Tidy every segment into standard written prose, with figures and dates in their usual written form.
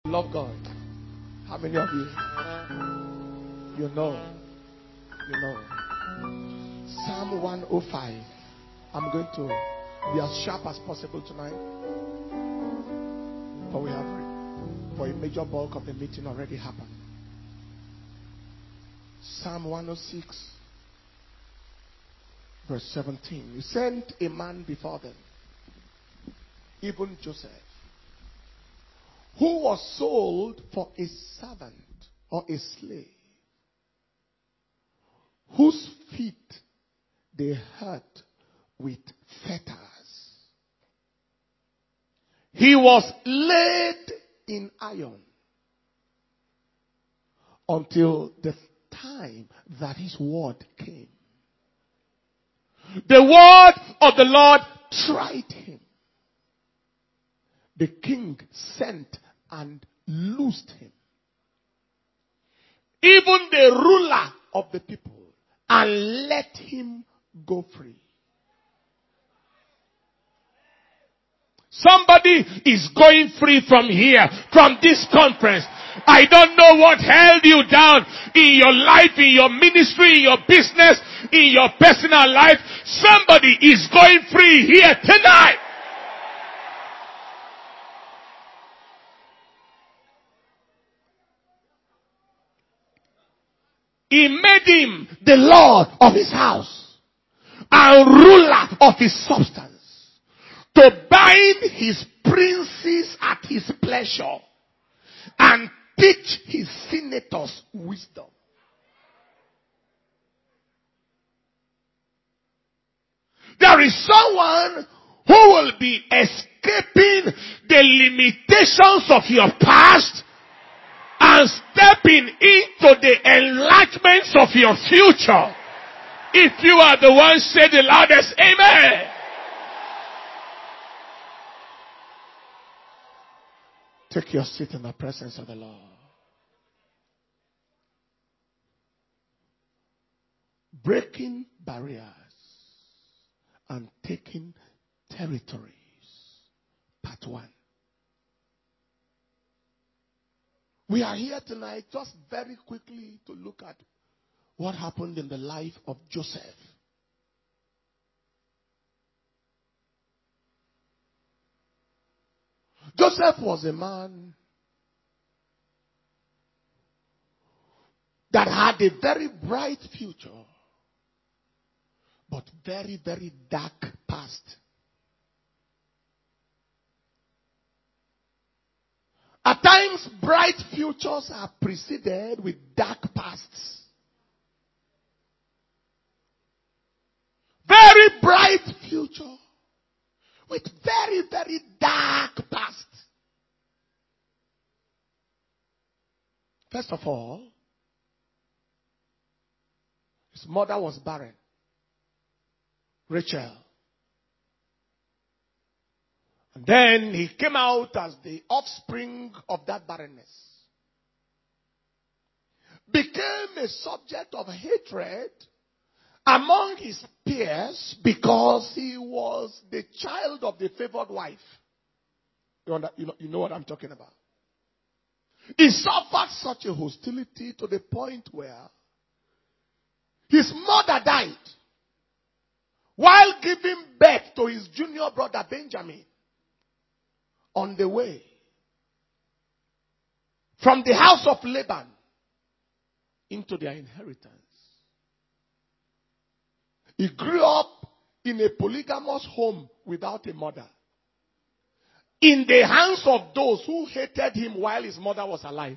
Love God. How many of you? You know. Psalm 105. I'm going to be as sharp as possible tonight. But we have, for a major bulk of the meeting already happened. Psalm 106, verse 17. You sent a man before them, even Joseph, who was sold for a servant or a slave, whose feet they hurt with fetters. He was laid in iron until the time that his word came. The word of the Lord tried him. The king sent and loosed him, even the ruler of the people, and let him go free. Somebody is going free from here, from this conference. I don't know what held you down in your life, in your ministry, in your business, in your personal life. Somebody is going free here tonight. He made him the Lord of his house and ruler of his substance, to bind his princes at his pleasure and teach his senators wisdom. There is someone who will be escaping the limitations of your past and stepping into the enlargements of your future. If you are the one, say the loudest amen. Take your seat in the presence of the Lord. Breaking barriers and taking territories. Part 1. We are here tonight just very quickly to look at what happened in the life of Joseph. Joseph was a man that had a very bright future, but very, very dark past. At times, bright futures are preceded with dark pasts. Very bright future with very, very dark past. First of all, his mother was barren. Rachel. And then he came out as the offspring of that barrenness. Became a subject of hatred among his peers because he was the child of the favored wife. You know what I'm talking about. He suffered such a hostility to the point where his mother died while giving birth to his junior brother Benjamin on the way from the house of Laban into their inheritance. He grew up in a polygamous home without a mother, in the hands of those who hated him while his mother was alive.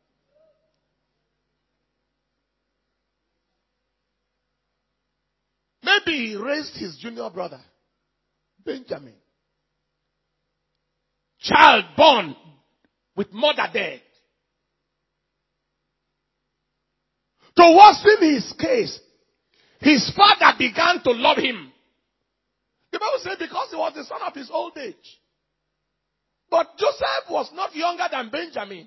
Maybe he raised his junior brother, Benjamin, child born with mother dead. To worsen his case, his father began to love him. The Bible says because he was the son of his old age. But Joseph was not younger than Benjamin.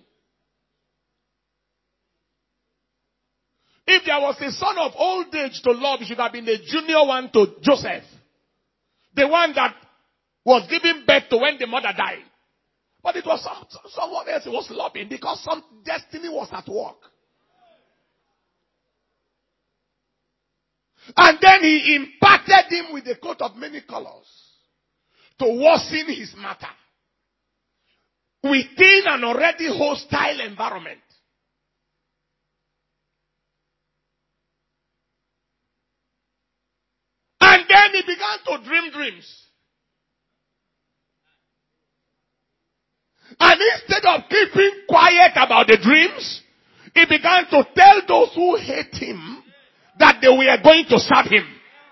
If there was a son of old age to love, it should have been the junior one to Joseph. The one that was giving birth to when the mother died. But it was someone else who was lobbying because some destiny was at work. And then he impacted him with a coat of many colors to worsen his matter within an already hostile environment. And then he began to dream dreams. And instead of keeping quiet about the dreams, he began to tell those who hate him that they were going to serve him.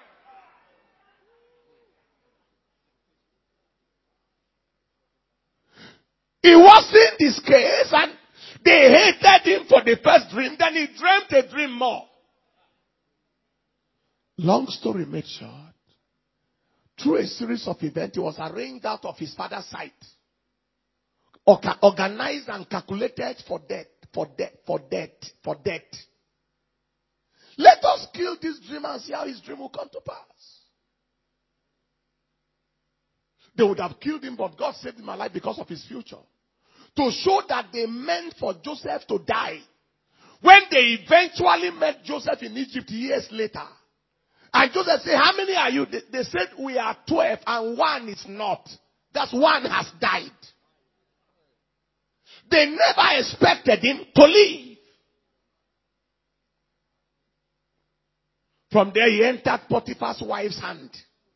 It wasn't his case, and they hated him for the first dream. Then he dreamt a dream more. Long story made short, through a series of events, he was arranged out of his father's sight, organized and calculated for death. Let us kill this dream and see how his dream will come to pass. They would have killed him, but God saved him alive because of his future. To show that they meant for Joseph to die. When they eventually met Joseph in Egypt years later, and Joseph said, how many are you? They said, we are 12 and one is not. That's one has died. They never expected him to leave. From there he entered Potiphar's wife's hand.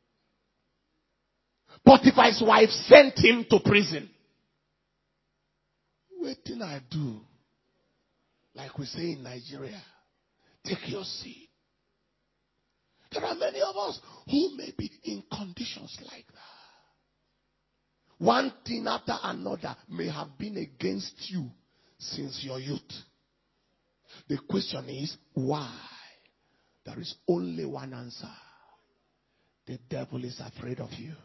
Potiphar's wife sent him to prison. What did I do? Like we say in Nigeria, take your seat. There are many of us who may be in conditions like that. One thing after another may have been against you since your youth. The question is, why? There is only one answer. The devil is afraid of you.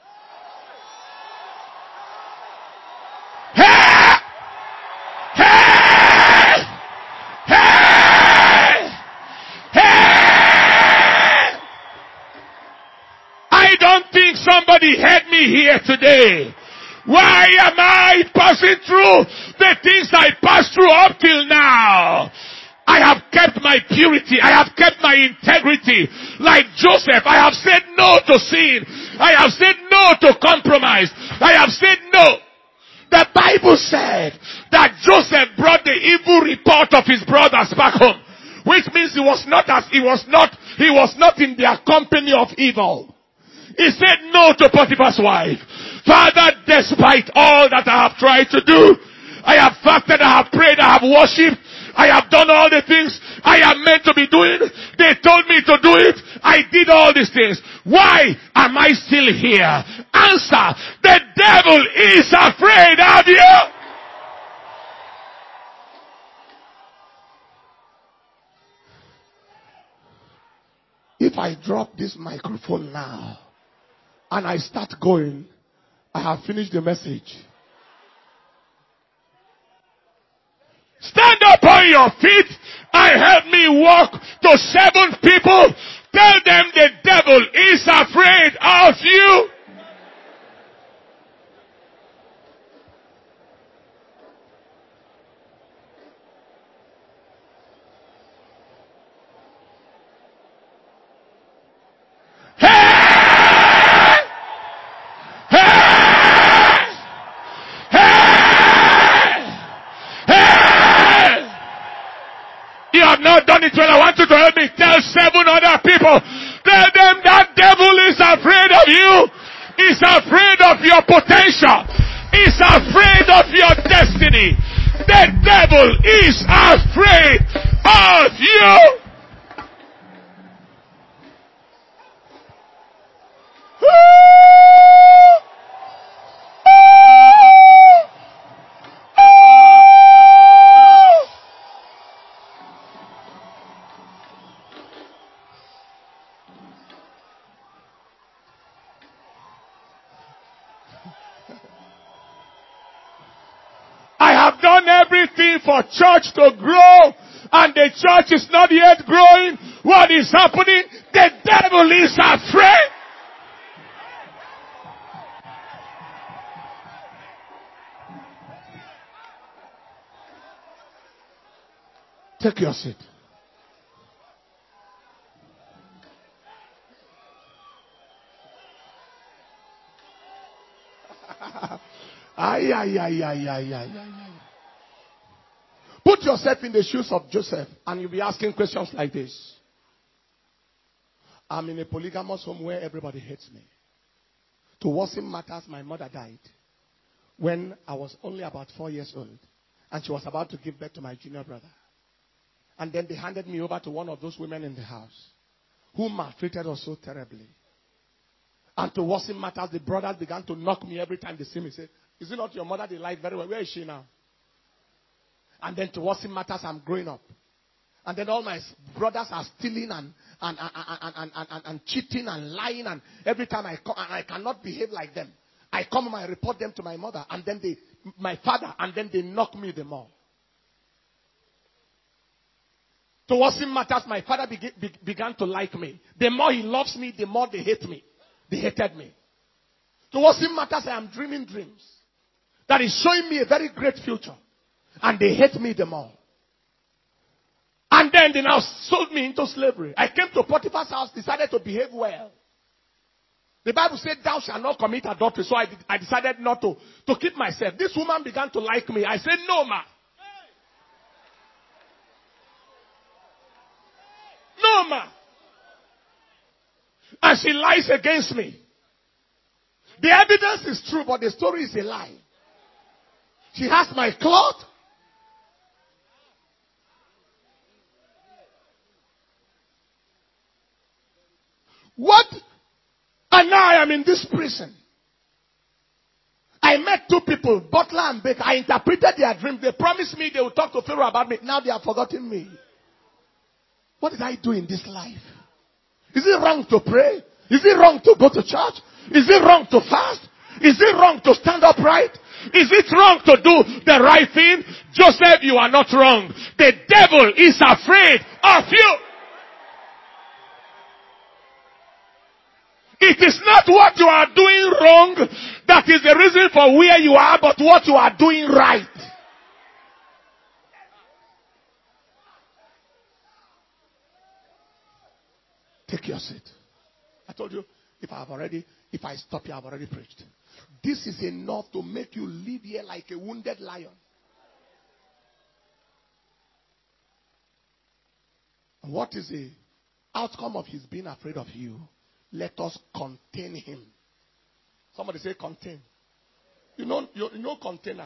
Somebody heard me here today. Why am I passing through the things I passed through up till now? I have kept my purity. I have kept my integrity. Like Joseph, I have said no to sin. I have said no to compromise. I have said no. The Bible said that Joseph brought the evil report of his brothers back home, which means he was not in their company of evil. He said no to Potiphar's wife. Father, despite all that I have tried to do, I have fasted, I have prayed, I have worshipped, I have done all the things I am meant to be doing. They told me to do it. I did all these things. Why am I still here? Answer, the devil is afraid of you. If I drop this microphone now, and I start going, I have finished the message. Stand up on your feet and help me walk to 7 people. Tell them the devil is afraid of you. You have not done it well. I want you to help me tell 7 other people. Tell them that devil is afraid of you. He's afraid of your potential. He's afraid of your destiny. The devil is afraid of you. I have done everything for church to grow, and the church is not yet growing. What is happening? The devil is afraid. Take your seat. Ay, ay, ay, ay, ay, ay, ay. Put yourself in the shoes of Joseph and you'll be asking questions like this. I'm in a polygamous home where everybody hates me. To worsen matters, my mother died when I was only about 4 years old. And she was about to give birth to my junior brother. And then they handed me over to one of those women in the house who maltreated us so terribly. And to worsen matters, the brothers began to knock me every time they see me. Say, is it not your mother they like very well? Where is she now? And then to worsen matters, I'm growing up. And then all my brothers are stealing and cheating and lying. And every time I come, and I cannot behave like them. I come and I report them to my mother. And then my father. And then they knock me the more. To worsen matters, my father began to like me. The more he loves me, the more they hate me. They hated me. To worsen matters, I am dreaming dreams that is showing me a very great future. And they hate me the more. And then they now sold me into slavery. I came to Potiphar's house, decided to behave well. The Bible said, thou shalt not commit adultery. So I decided not to keep myself. This woman began to like me. I said, no, ma. No, ma. And she lies against me. The evidence is true, but the story is a lie. She has my cloth. What? And now I am in this prison. I met two people, butler and baker. I interpreted their dream. They promised me they would talk to Pharaoh about me. Now they have forgotten me. What did I do in this life? Is it wrong to pray? Is it wrong to go to church? Is it wrong to fast? Is it wrong to stand upright? Is it wrong to do the right thing? Joseph, you are not wrong. The devil is afraid of you. It is not what you are doing wrong that is the reason for where you are, but what you are doing right. Take your seat. I told you, if I stop here, I've already preached. This is enough to make you live here like a wounded lion. And what is the outcome of his being afraid of you? Let us contain him. Somebody say contain. You know container.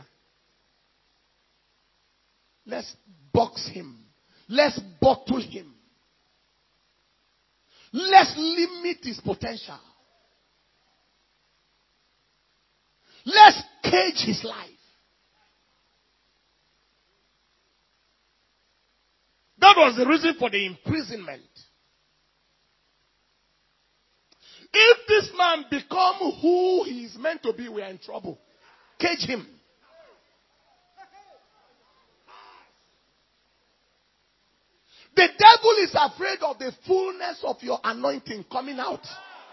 Let's box him. Let's bottle him. Let's limit his potential. Let's cage his life. That was the reason for the imprisonment. If this man become who he is meant to be, we are in trouble. Cage him. The devil is afraid of the fullness of your anointing coming out.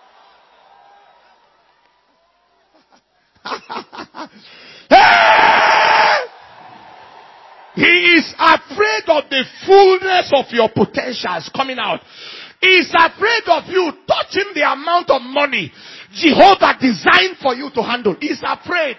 He is afraid of the fullness of your potentials coming out. He is afraid of you touching the amount of money Jehovah designed for you to handle. He is afraid.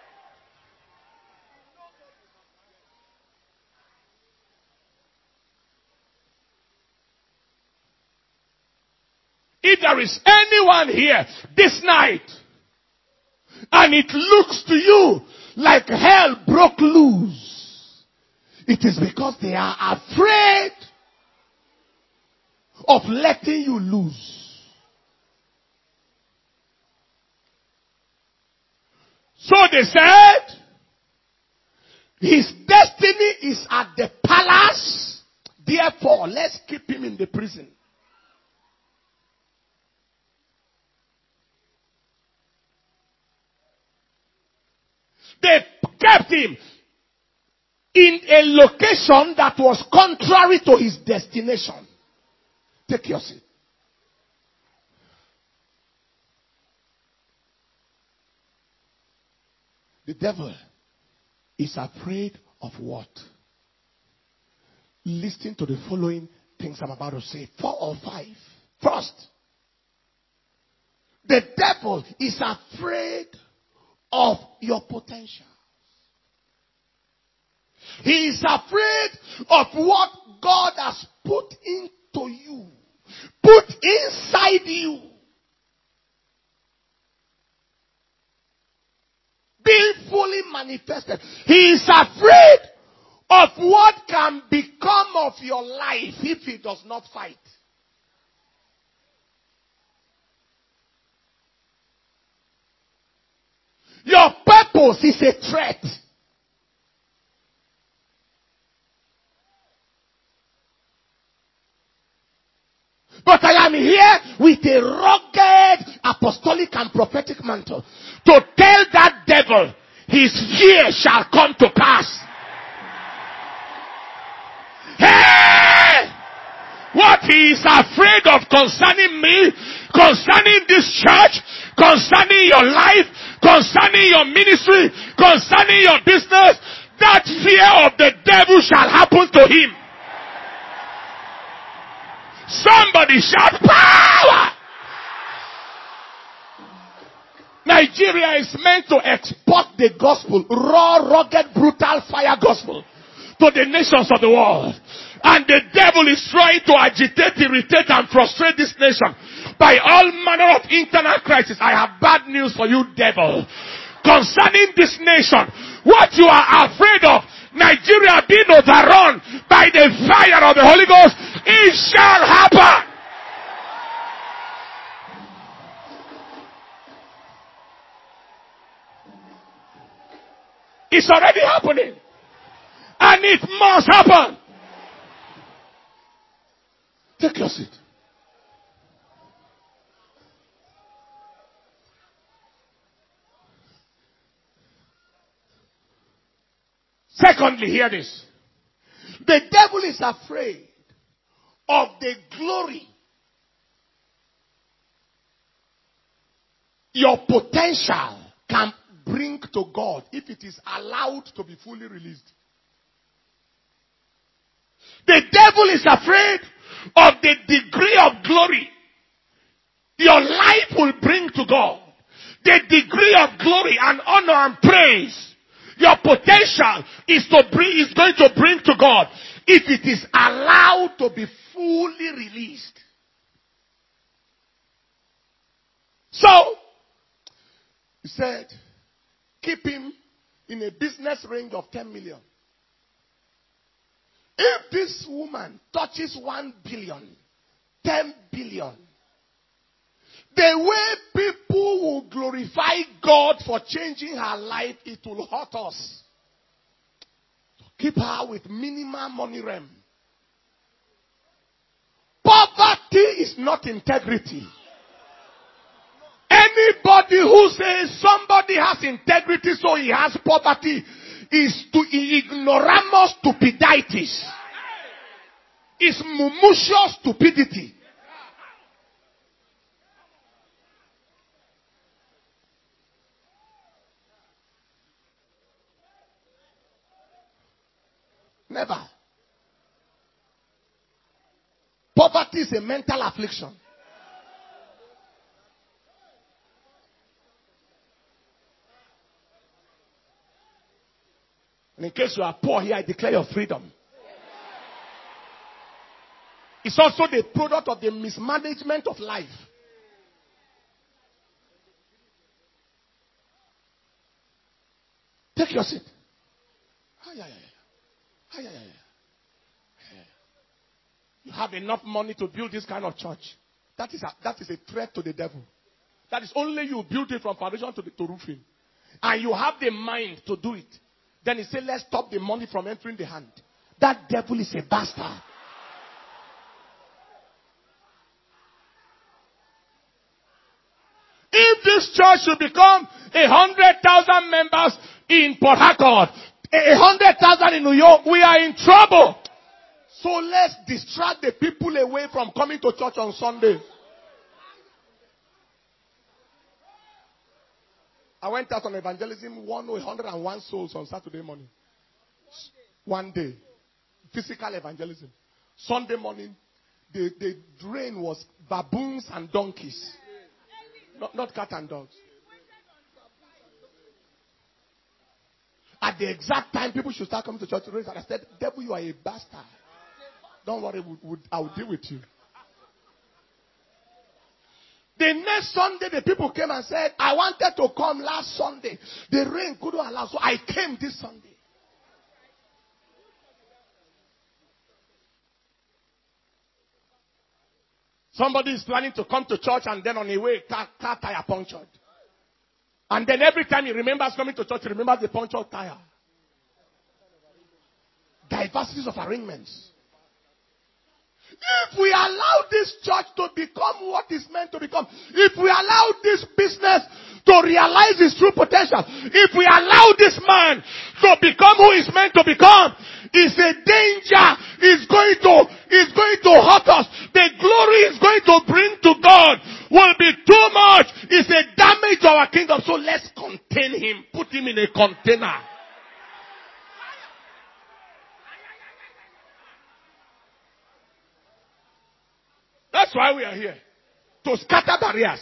If there is anyone here this night and it looks to you like hell broke loose, it is because they are afraid of letting you loose. So they said, his destiny is at the palace. Therefore, let's keep him in the prison. They kept him in a location that was contrary to his destination. Take your seat. The devil is afraid of what? Listen to the following things I'm about to say. 4 or 5. First, the devil is afraid of your potential. He is afraid of what God has put into you, put inside you. Being fully manifested. He is afraid of what can become of your life if he does not fight. Your purpose is a threat. But I am here with a rugged apostolic and prophetic mantle to tell that devil his fear shall come to pass. Hey! What he is afraid of concerning me, concerning this church, concerning your life, concerning your ministry, concerning your business, that fear of the devil shall happen to him. Somebody shout power! Nigeria is meant to export the gospel, raw, rugged, brutal fire gospel to the nations of the world. And the devil is trying to agitate, irritate, and frustrate this nation by all manner of internal crisis. I have bad news for you, devil. Concerning this nation, what you are afraid of, Nigeria being overrun by the fire of the Holy Ghost, it shall happen. It's already happening. And it must happen. Take your seat. Secondly, hear this. The devil is afraid of the glory your potential can bring to God if it is allowed to be fully released. The devil is afraid of the degree of glory your life will bring to God. The degree of glory and honor and praise your potential is going to bring to God if it is allowed to be fully released. So, he said, keep him in a business range of 10 million. If this woman touches 1 billion, 10 billion, the way people will glorify God for changing her life, it will hurt us. Keep her with minimal money realm. Poverty is not integrity. Anybody who says somebody has integrity so he has poverty is to ignoramus stupiditis. It's mumushous stupidity. Never. Poverty is a mental affliction. And in case you are poor here, I declare your freedom. It's also the product of the mismanagement of life. Take your seat. You have enough money to build this kind of church. That is a threat to the devil. That is only you build it from foundation to roofing. And you have the mind to do it. Then he said, let's stop the money from entering the hand. That devil is a bastard. If this church should become 100,000 members in Port Harcourt, 100,000 in New York, we are in trouble. So let's distract the people away from coming to church on Sunday. I went out on evangelism, 101 souls on Saturday morning. One day. physical evangelism. Sunday morning, the drain was baboons and donkeys. Not cat and dogs. At the exact time people should start coming to church, I said, devil, you are a bastard. Don't worry, I will deal with you. The next Sunday, the people came and said, I wanted to come last Sunday. The rain couldn't allow, so I came this Sunday. Somebody is planning to come to church and then on the way, car tire punctured. And then every time he remembers coming to church, he remembers the punctured tire. Diversities of arrangements. If we allow this church to become what it's meant to become, if we allow this business to realize its true potential, if we allow this man to become who he's meant to become, it's a danger. It's going to hurt us. The glory it's going to bring to God will be too much. It's a damage to our kingdom. So let's contain him. Put him in a container. That's why we are here. To scatter barriers.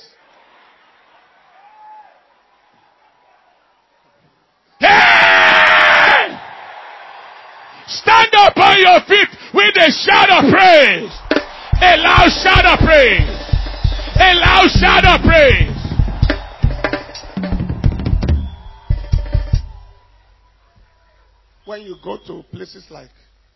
Hey! Stand up on your feet with a shout of praise. A loud shout of praise. A loud shout of praise. When you go to places like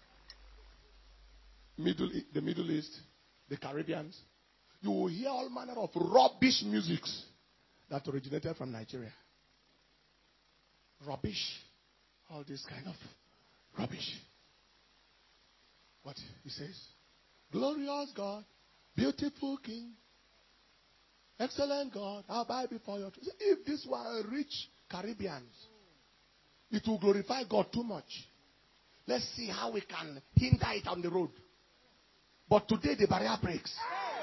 the Middle East, the Caribbeans, you will hear all manner of rubbish musics that originated from Nigeria. Rubbish. All this kind of rubbish. What he says? Glorious God, beautiful King, excellent God, I'll bow before you. If this were rich Caribbeans, it will glorify God too much. Let's see how we can hinder it on the road. But today the barrier breaks.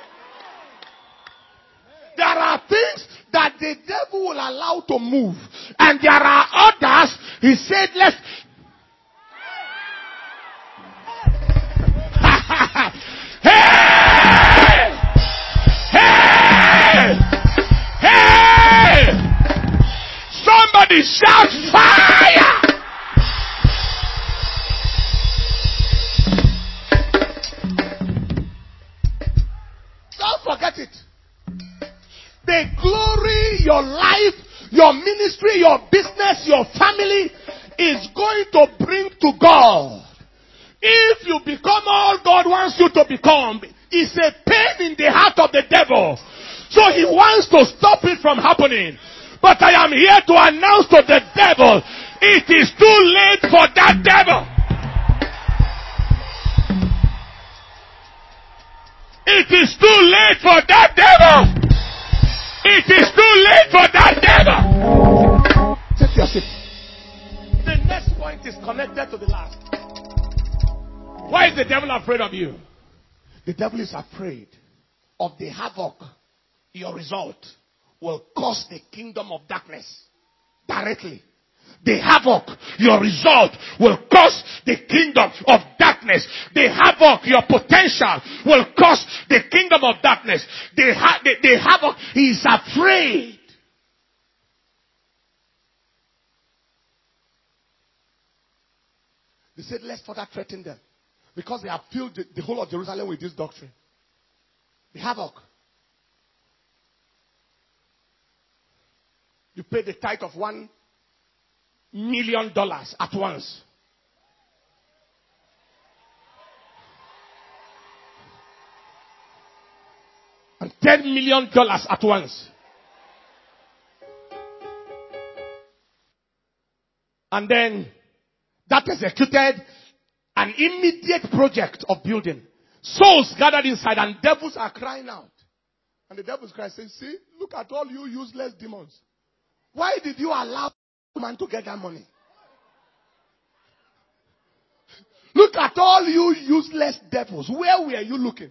There are things that the devil will allow to move. And there are others, he said, let's... Hey! Hey! Hey! Somebody shout fire! Don't forget it. The glory, your life, your ministry, your business, your family is going to bring to God. If you become all God wants you to become, it's a pain in the heart of the devil. So he wants to stop it from happening. But I am here to announce to the devil, it is too late for that devil. It is too late for that devil. It is too late for that devil. Take your seat. The next point is connected to the last. Why is the devil afraid of you? The devil is afraid of the havoc your result will cause the kingdom of darkness directly. The havoc your result will cause the kingdom of darkness. The havoc your potential will cause the kingdom of darkness. The havoc, he is afraid. They said, let's further threaten them. Because they have filled the whole of Jerusalem with this doctrine. The havoc. You pay the tithe of $1 million at once. And $10 million at once. And then that executed an immediate project of building. Souls gathered inside and devils are crying out. And the devils cry, say, see, look at all you useless demons. Why did you allow man to get that money? Look at all you useless devils. Where were you looking?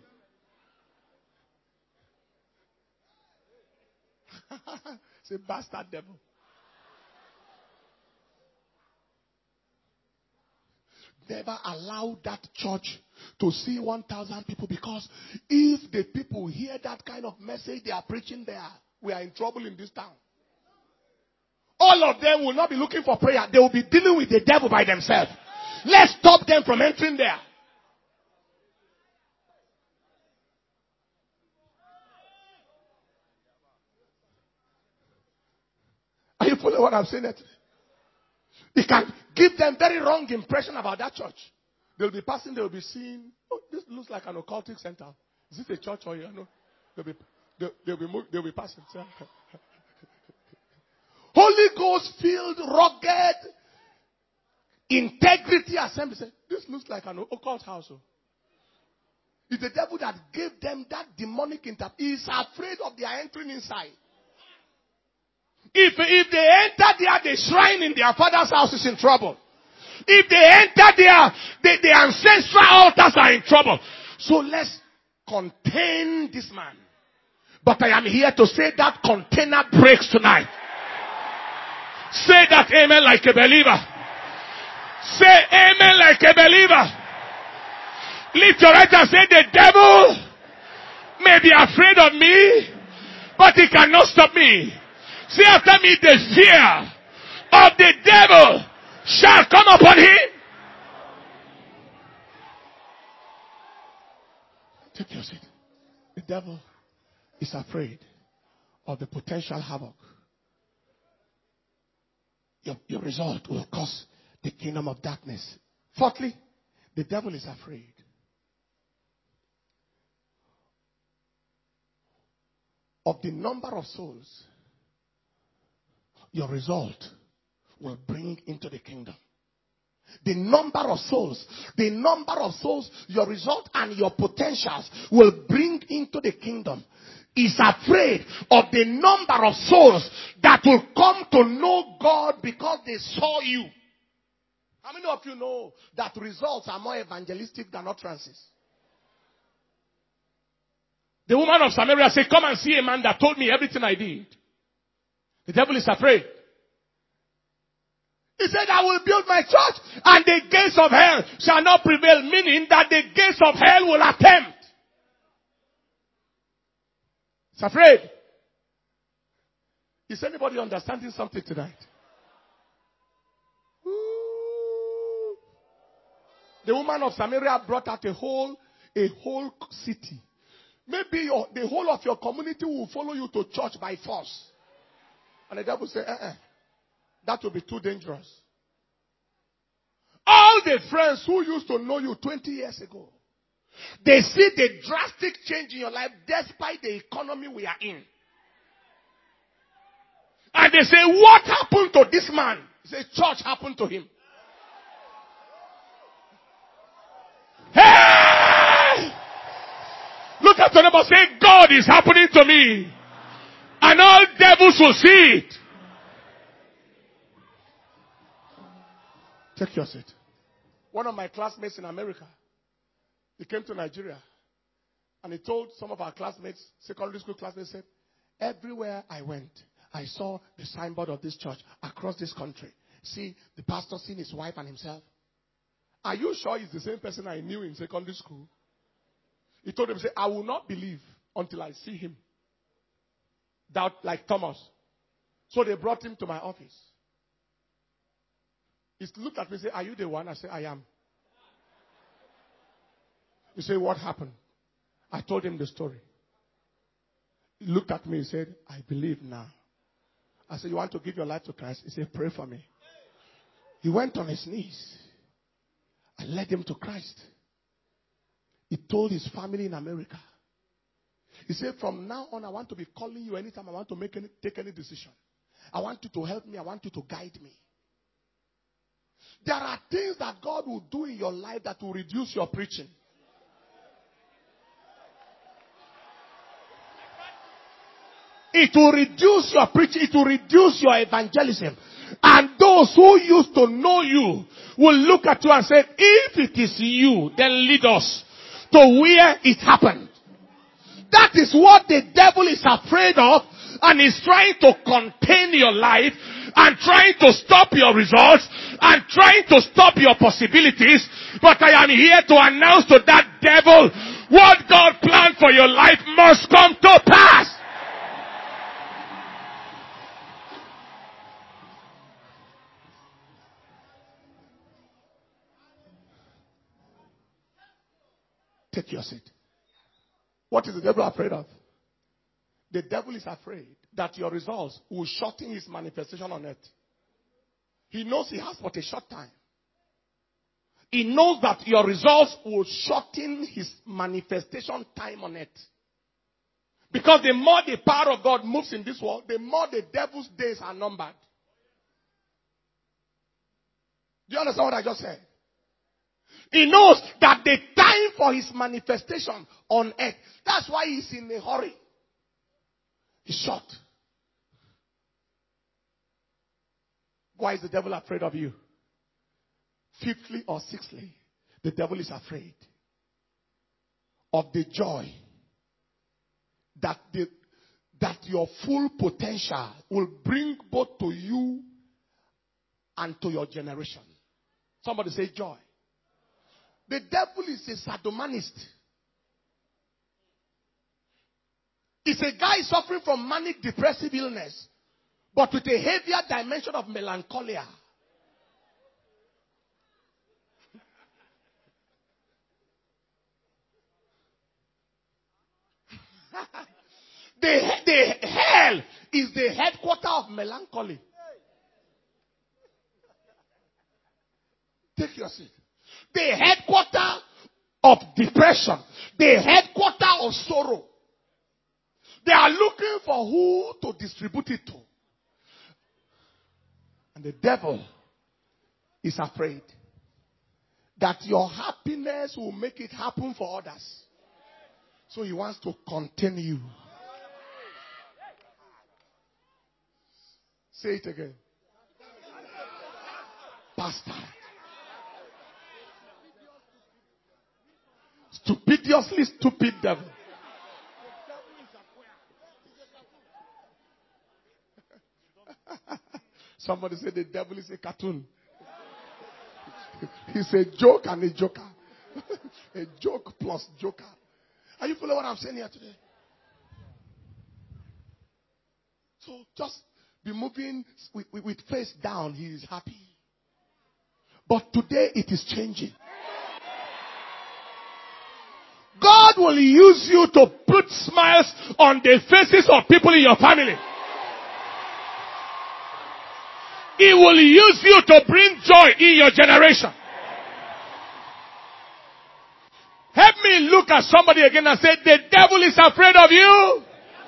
Say, bastard devil. never allow that church to see 1,000 people, because if the people hear that kind of message they are preaching there, we are in trouble in this town. All of them will not be looking for prayer. They will be dealing with the devil by themselves. Let's stop them from entering there. Are you following what I'm saying? It can give them very wrong impression about that church. They'll be passing, they'll be seeing, oh, this looks like an occultic center. Is this a church or you know? They'll be passing. Holy Ghost filled, rugged, integrity assembly. Say, this looks like an occult house. It's the devil that gave them that demonic interpretation. He's afraid of their entering inside. If they enter there, the shrine in their father's house is in trouble. If they enter there, the ancestral altars are in trouble. So let's contain this man. But I am here to say that container breaks tonight. Say that amen like a believer. Say amen like a believer. Lift your right and say, the devil may be afraid of me, but he cannot stop me. Say after me, the fear of the devil shall come upon him. Take your seat. The devil is afraid of the potential havoc. Your result will cause the kingdom of darkness. Fourthly, the devil is afraid of the number of souls your result will bring into the kingdom. The number of souls your result and your potentials will bring into the kingdom is afraid of the number of souls that will come to know God because they saw you. How many of you know that results are more evangelistic than utterances? The woman of Samaria said, come and see a man that told me everything I did. The devil is afraid. He said, I will build my church and the gates of hell shall not prevail. Meaning that the gates of hell will attempt. He's afraid. Is anybody understanding something tonight? Ooh. The woman of Samaria brought out a whole city. Maybe the whole of your community will follow you to church by force. And the devil said, that will be too dangerous. All the friends who used to know you 20 years ago, they see the drastic change in your life despite the economy we are in. And they say, what happened to this man? He said, church happened to him. Hey! Look at the neighbor, say, God is happening to me. And all devils will see it. Take your seat. One of my classmates in America, he came to Nigeria and he told some of our classmates, secondary school classmates, said, everywhere I went, I saw the signboard of this church across this country. See, the pastor seeing his wife and himself. Are you sure he's the same person I knew in secondary school? He told them, say, I will not believe until I see him. Doubt like Thomas. So they brought him to my office. He looked at me and said, are you the one? I said, I am. He said, what happened? I told him the story. He looked at me and said, I believe now. I said, you want to give your life to Christ? He said, pray for me. He went on his knees. I led him to Christ. He told his family in America. He said, from now on, I want to be calling you anytime I want to take any decision. I want you to help me. I want you to guide me. There are things that God will do in your life that will reduce your preaching. It will reduce your preaching. It will reduce your evangelism. And those who used to know you will look at you and say, if it is you, then lead us to where it happened. That is what the devil is afraid of, and is trying to contain your life and trying to stop your results and trying to stop your possibilities. But I am here to announce to that devil, what God planned for your life must come to pass. Take your seat. What is the devil afraid of? The devil is afraid that your results will shorten his manifestation on earth. He knows he has but a short time. He knows that your results will shorten his manifestation time on earth. Because the more the power of God moves in this world, the more the devil's days are numbered. Do you understand what I just said? He knows that the time for his manifestation on earth, that's why he's in a hurry. He's short. Why is the devil afraid of you? Fifthly or sixthly, the devil is afraid of the joy that your full potential will bring both to you and to your generation. Somebody say joy. The devil is a sadomanist. It's a guy suffering from manic depressive illness, but with a heavier dimension of melancholia. The hell is the headquarter of melancholy. Take your seat. The headquarter of depression. The headquarter of sorrow. They are looking for who to distribute it to. And the devil is afraid that your happiness will make it happen for others. So he wants to contain you. Say it again. Pastor. Stupidiously stupid devil. Somebody said the devil is a cartoon. He's a joke and a joker. A joke plus joker. Are you following what I'm saying here today? So just be moving with face down. He is happy. But today it is changing. God will use you to put smiles on the faces of people in your family. He will use you to bring joy in your generation. Help me look at somebody again and say, the devil is afraid of you.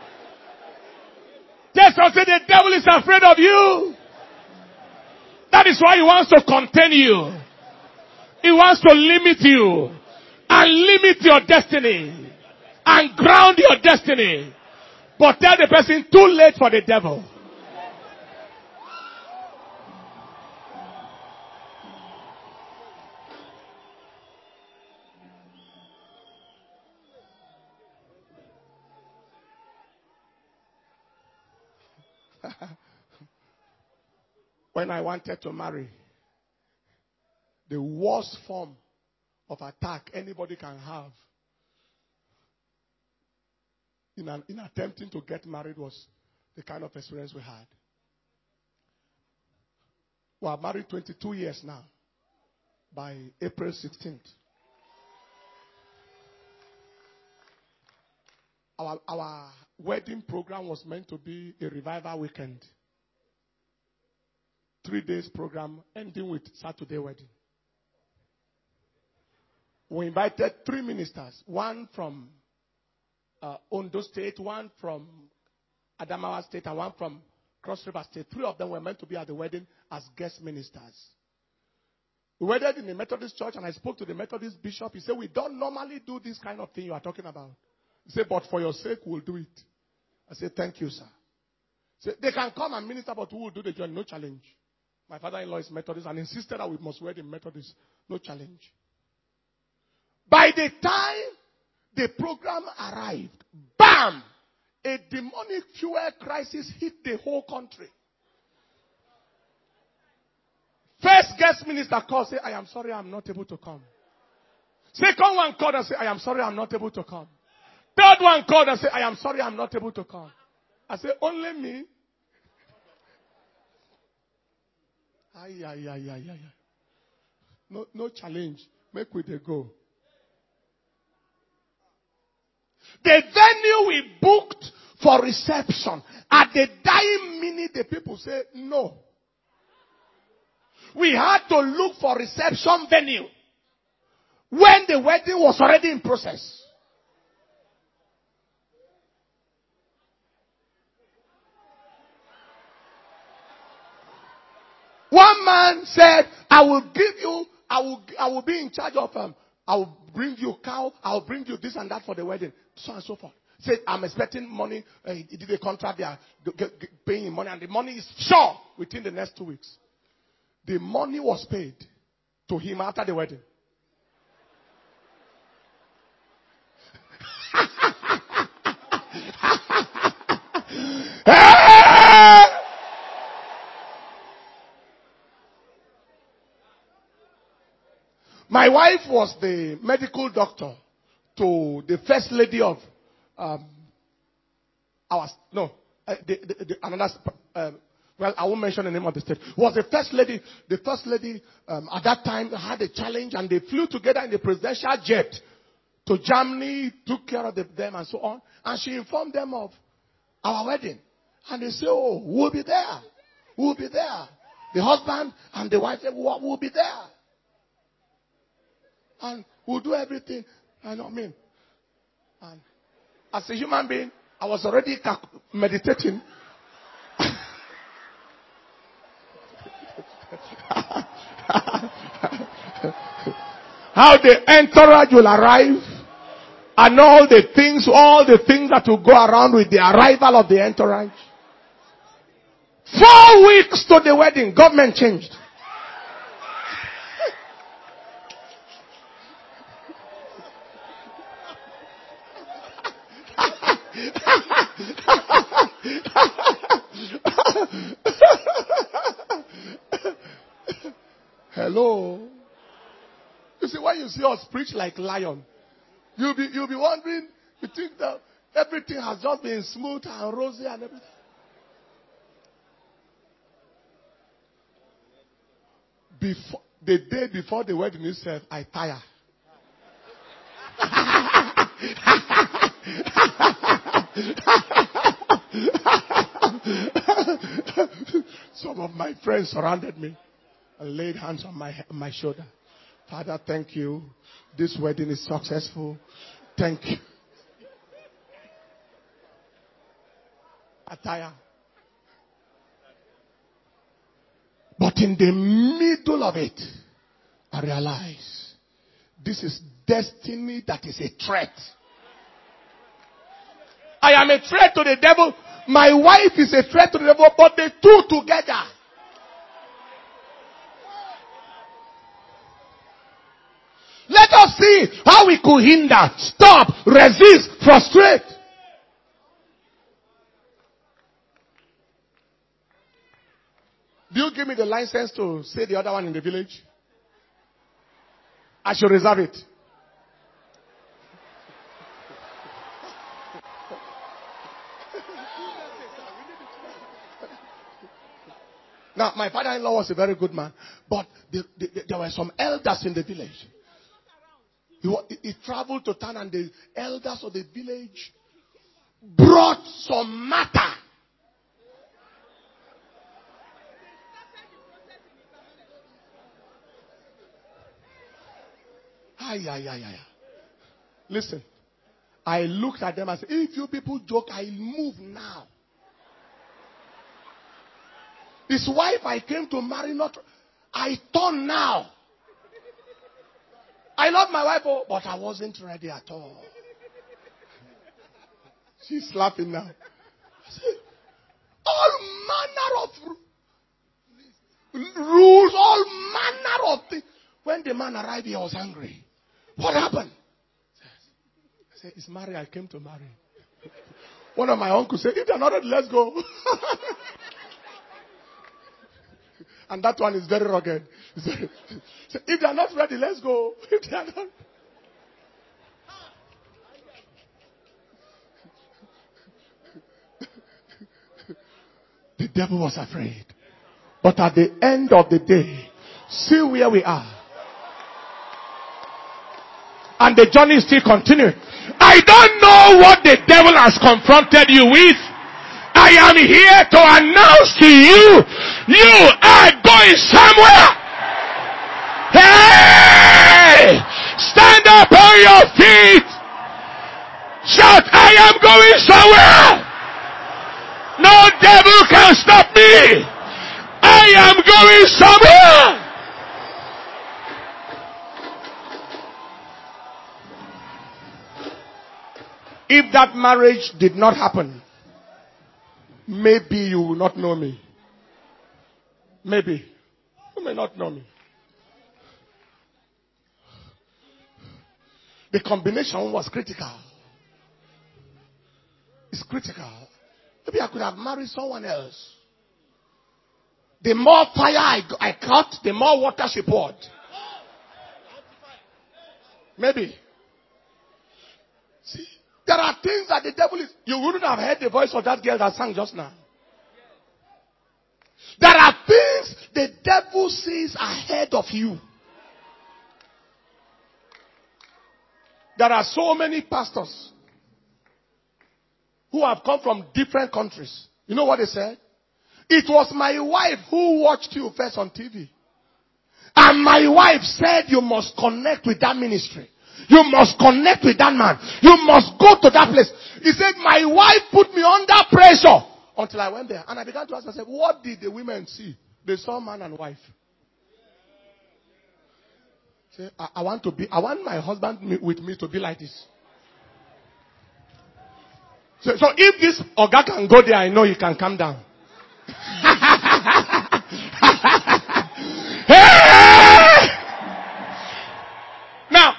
Just say, the devil is afraid of you. That is why he wants to contain you. He wants to limit you. And limit your destiny. And ground your destiny. But tell the person, too late for the devil. When I wanted to marry, the worst form of attack anybody can have in attempting to get married was the kind of experience we had. We are married 22 years now, by April 16th. Our wedding program was meant to be a revival weekend. 3 days program ending with Saturday wedding. We invited 3 ministers. One from Ondo State, one from Adamawa State, and one from Cross River State. 3 of them were meant to be at the wedding as guest ministers. We wedded in a Methodist church, and I spoke to the Methodist bishop. He said, we don't normally do this kind of thing you are talking about. He said, but for your sake, we'll do it. I said, thank you, sir. He said, they can come and minister, but who will do the job? No challenge. My father-in-law is Methodist and insisted that we must wed in Methodist. No challenge. By the time the program arrived, bam! A demonic fuel crisis hit the whole country. First guest minister called, say, I am sorry I'm not able to come. Second one called and say, I am sorry I'm not able to come. Third one called and say, I am sorry I'm not able to come. I say, only me? Ay. No challenge. Make we dey go. The venue we booked for reception, at the dying minute, the people say no. We had to look for reception venue when the wedding was already in process. One man said, I will be in charge of I will bring you cow, I will bring you this and that for the wedding, so on and so forth. Said, I'm expecting money. He did a contract, they are paying him money, and the money is sure within the next 2 weeks. The money was paid to him after the wedding. My wife was the medical doctor to the first lady of well, I won't mention the name of the state. Was the first lady. The first lady at that time had a challenge, and they flew together in the presidential jet to Germany, took care of them and so on. And she informed them of our wedding. And they said, oh, we'll be there. We'll be there. The husband and the wife said, we'll be there. And we'll do everything. And and as a human being, I was already meditating. How the entourage will arrive, and all the things that will go around with the arrival of the entourage. 4 weeks to the wedding, government changed. Hello. You see, when you see us preach like lion, you'll be wondering, you think that everything has just been smooth and rosy and everything. The day before the wedding itself, I tire. Some of my friends surrounded me and laid hands on my shoulder. Father, thank you. This wedding is successful. Thank you. Attire. But in the middle of it, I realize this is destiny that is a threat. I am a threat to the devil. My wife is a threat to the devil, but the two together. Let us see how we could hinder, stop, resist, frustrate. Do you give me the license to say the other one in the village? I should reserve it. Now, my father-in-law was a very good man, but there were some elders in the village. He traveled to town, and the elders of the village brought some matter. Listen, I looked at them and said, if you people joke, I'll move now. His wife I came to marry, I turn now. I love my wife, but I wasn't ready at all. She's laughing now. I said, all manner of rules, all manner of things. When the man arrived, he was angry. What happened? I said, it's married. I came to marry. One of my uncles said, if they're not ready, let's go. And that one is very rugged. So if they are not ready, let's go. If they are not. The devil was afraid. But at the end of the day, see where we are. And the journey is still continuing. I don't know what the devil has confronted you with. I am here to announce to you, you are going somewhere. Hey! Stand up on your feet. Shout, I am going somewhere. No devil can stop me. I am going somewhere. If that marriage did not happen, maybe you will not know me. Maybe. You may not know me. The combination was critical. It's critical. Maybe I could have married someone else. The more fire I caught, the more water she poured. Maybe. See, there are things that the devil is... You wouldn't have heard the voice of that girl that sang just now. There are things the devil sees ahead of you. There are so many pastors who have come from different countries. You know what they said? It was my wife who watched you first on TV. And my wife said you must connect with that ministry. You must connect with that man. You must go to that place. He said, my wife put me under pressure until I went there. And I began to ask myself, what did the women see? They saw man and wife. Say, I want my husband with me to be like this. So if this Oga can go there, I know he can come down. Now,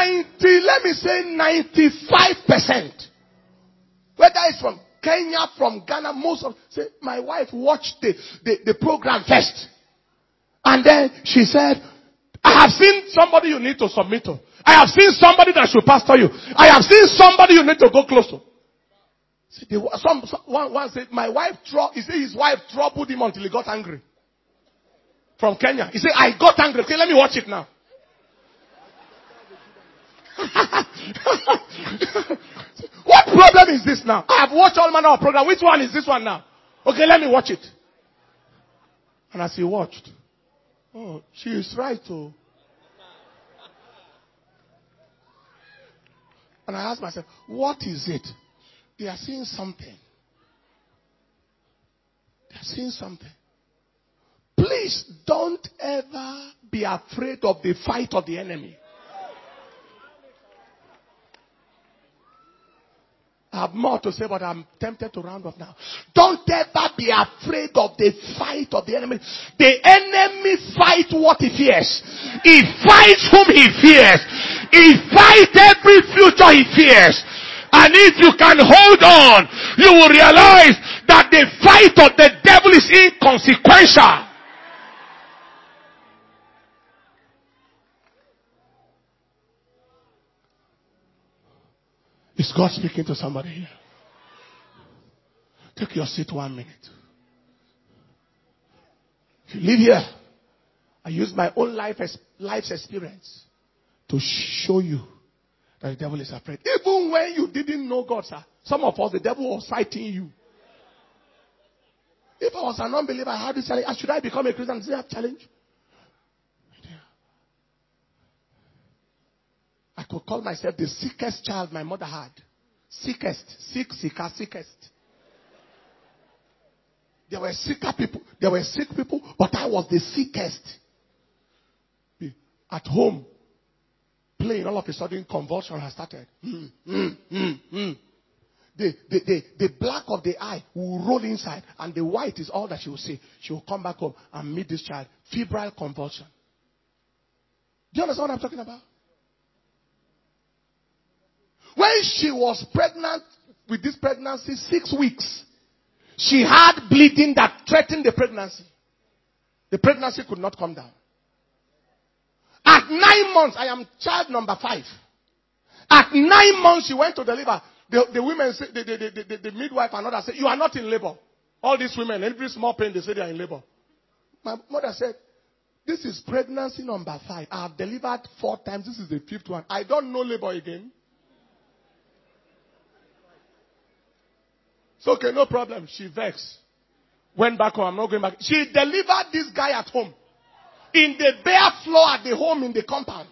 95%, whether it's from Kenya, from Ghana, most of, say, my wife watched the program first. And then she said, I have seen somebody you need to submit to. I have seen somebody that should pastor you. I have seen somebody you need to go close to. See, one said, my wife, he said his wife troubled him until he got angry. From Kenya. He said, I got angry. Okay, let me watch it now. What problem is this now? I have watched all manner of programs. Which one is this one now? Okay, let me watch it. And as he watched, oh, she is right, oh. And I asked myself, what is it? They are seeing something. They are seeing something. Please don't ever be afraid of the fight of the enemy. I have more to say, but I'm tempted to round off now. Don't ever be afraid of the fight of the enemy. The enemy fights what he fears. He fights whom he fears. He fights every future he fears. And if you can hold on, you will realize that the fight of the devil is inconsequential. Is God speaking to somebody here? Take your seat 1 minute. If you live here, I use my own life's experience to show you that the devil is afraid. Even when you didn't know God, sir. Some of us, the devil was fighting you. If I was an unbeliever, I had this challenge. Should I become a Christian? Did I have challenge? I could call myself the sickest child my mother had. Sickest. Sickest. There were sick people, but I was the sickest. At home, playing, all of a sudden convulsion has started. The black of the eye will roll inside, and the white is all that she will see. She will come back home and meet this child. Febrile convulsion. Do you understand what I'm talking about? When she was pregnant with this pregnancy, 6 weeks, she had bleeding that threatened the pregnancy. The pregnancy could not come down. At 9 months, I am child number 5. At 9 months, she went to deliver. The women, say, the midwife and others said, you are not in labor. All these women, every small pain, they say they are in labor. My mother said, this is pregnancy number 5. I have delivered 4 times. This is the 5th one. I don't know labor again. So, okay, no problem. She vexed. Went back home. I'm not going back. She delivered this guy at home. In the bare floor at the home in the compound.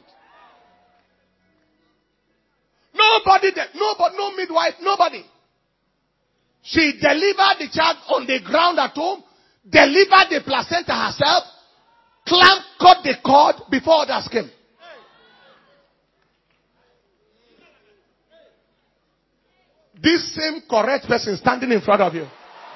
Nobody there. Nobody, no midwife, nobody. She delivered the child on the ground at home. Delivered the placenta herself. Cut the cord before others came. This same correct person standing in front of you.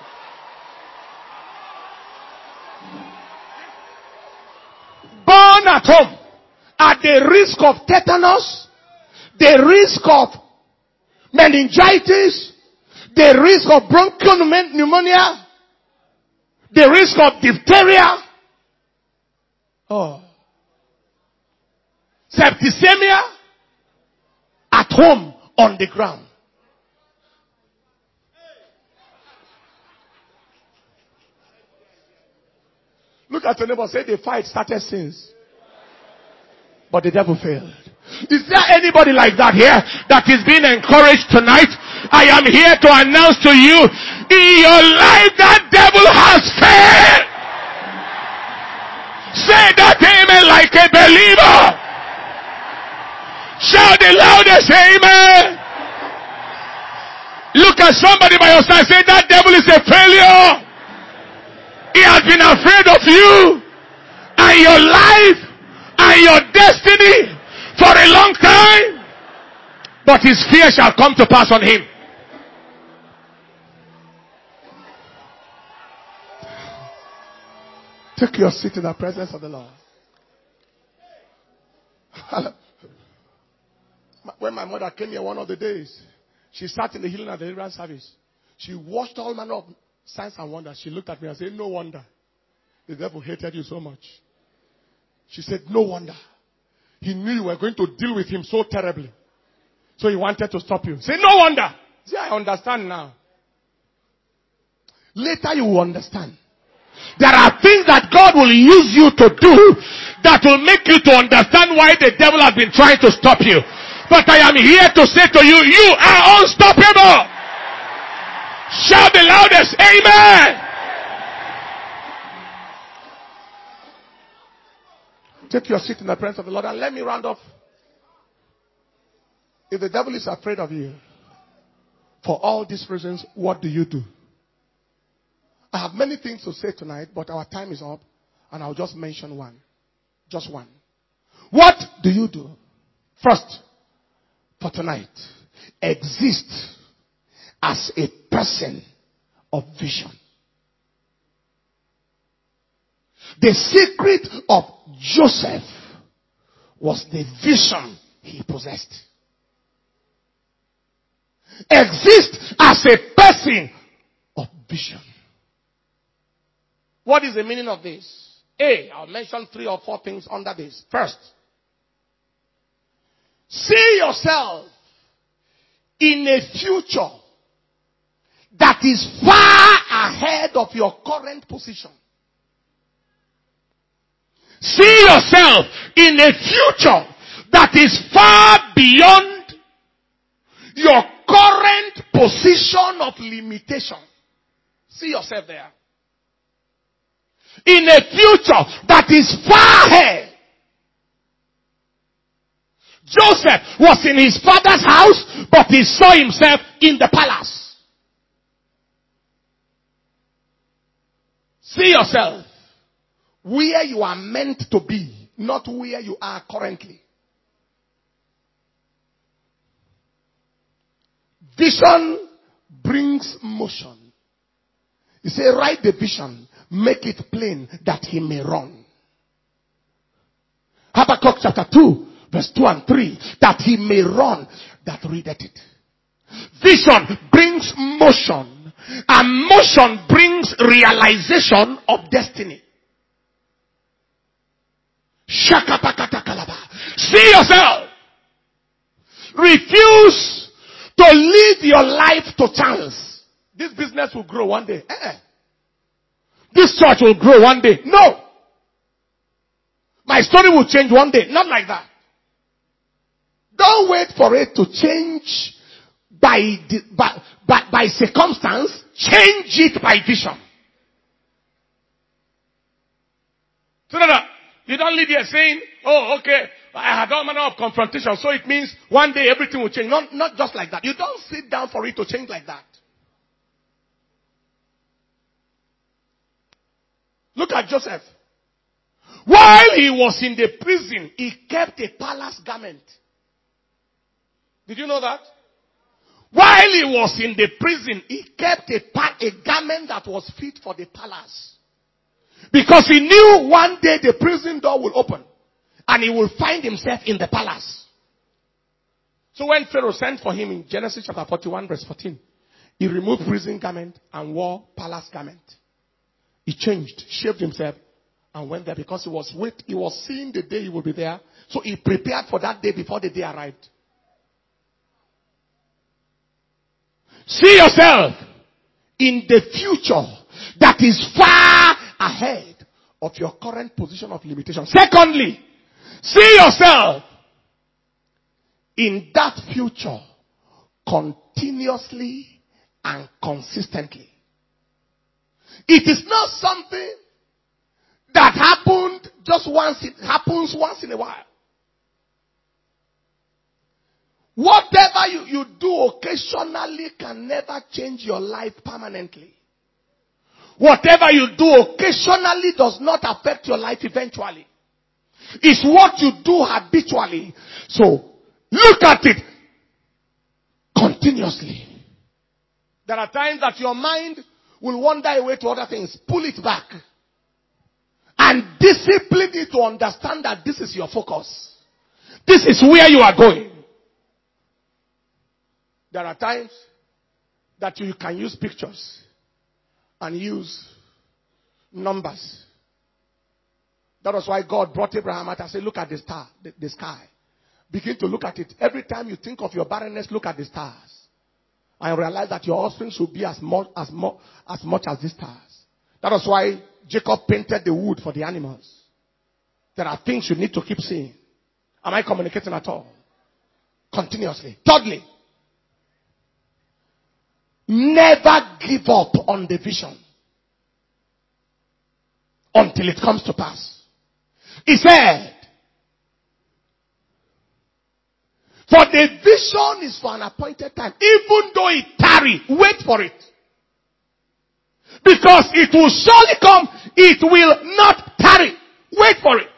Born at home. At the risk of tetanus. The risk of meningitis. The risk of bronchial pneumonia. The risk of diphtheria. Oh. Septicemia. At home on the ground. Look at your neighbor. Say the fight started since. But the devil failed. Is there anybody like that here that is being encouraged tonight? I am here to announce to you, in your life that devil has failed. Say that amen like a believer. Shout the loudest amen. Look at somebody by your side. Say that devil is a failure. He has been afraid of you and your life and your destiny for a long time. But his fear shall come to pass on him. Take your seat in the presence of the Lord. When my mother came here one of the days, she sat in the healing and deliverance service. She watched all manner of signs and wonders. She looked at me and said, no wonder the devil hated you so much. She said, no wonder. He knew you were going to deal with him so terribly. So he wanted to stop you. Say, no wonder. See, I understand now. Later you will understand. There are things that God will use you to do that will make you to understand why the devil has been trying to stop you. But I am here to say to you, you are unstoppable. Shout the loudest, amen. Take your seat in the presence of the Lord and let me round off. If the devil is afraid of you, for all these reasons, what do you do? I have many things to say tonight, but our time is up, and I'll just mention one. Just one. What do you do? First, for tonight, exist as a person of vision. The secret of Joseph was the vision he possessed. Exist as a person of vision. What is the meaning of this? I'll mention 3 or 4 things under this. First, see yourself in a future that is far ahead of your current position. See yourself in a future that is far beyond your current position of limitation. See yourself there. In a future that is far ahead. Joseph was in his father's house, but he saw himself in the palace. See yourself where you are meant to be, not where you are currently. Vision brings motion. You say, write the vision, make it plain that he may run. Habakkuk chapter 2, verse 2 and 3, that he may run that readeth it. Vision brings motion, and motion brings realization of destiny. Shakapakatakalaba. See yourself. Refuse to live your life to chance. This business will grow one day. This church will grow one day. No. My story will change one day. Not like that. Don't wait for it to change by circumstance. Change it by vision. So that you don't live here saying, oh, okay, I had all manner of confrontation, so it means one day everything will change. Not just like that. You don't sit down for it to change like that. Look at Joseph. While he was in the prison, he kept a palace garment. Did you know that? While he was in the prison, he kept a garment that was fit for the palace. Because he knew one day the prison door will open. And he will find himself in the palace. So when Pharaoh sent for him in Genesis chapter 41 verse 14, he removed prison garment and wore palace garment. He changed, shaved himself, and went there because he was seeing the day he will be there. So he prepared for that day before the day arrived. See yourself in the future that is far ahead of your current position of limitation. Secondly, see yourself in that future continuously and consistently. It is not something that happened just once. It happens once in a while. Whatever you do occasionally can never change your life permanently. Whatever you do occasionally does not affect your life eventually. It's what you do habitually. So, look at it continuously. There are times that your mind will wander away to other things. Pull it back. And discipline it to understand that this is your focus. This is where you are going. There are times that you can use pictures and use numbers. That was why God brought Abraham out and said, look at the star, the sky. Begin to look at it. Every time you think of your barrenness, look at the stars. And realize that your offspring should be as much as the stars. That was why Jacob painted the wood for the animals. There are things you need to keep seeing. Am I communicating at all? Continuously. Thirdly, never give up on the vision until it comes to pass. He said, for the vision is for an appointed time. Even though it tarry, wait for it. Because it will surely come. It will not tarry. Wait for it.